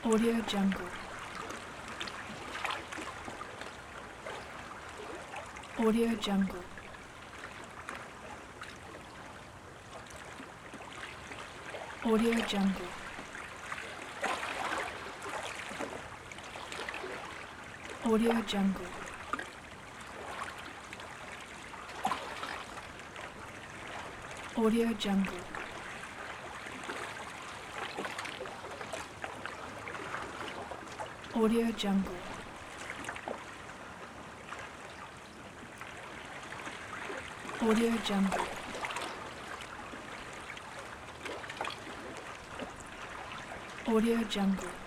Audio Jungle. Audio Jungle. Audio Jungle. Audio Jungle. Audio Jungle. Audio Jungle. Audio Jungle. Audio Jungle.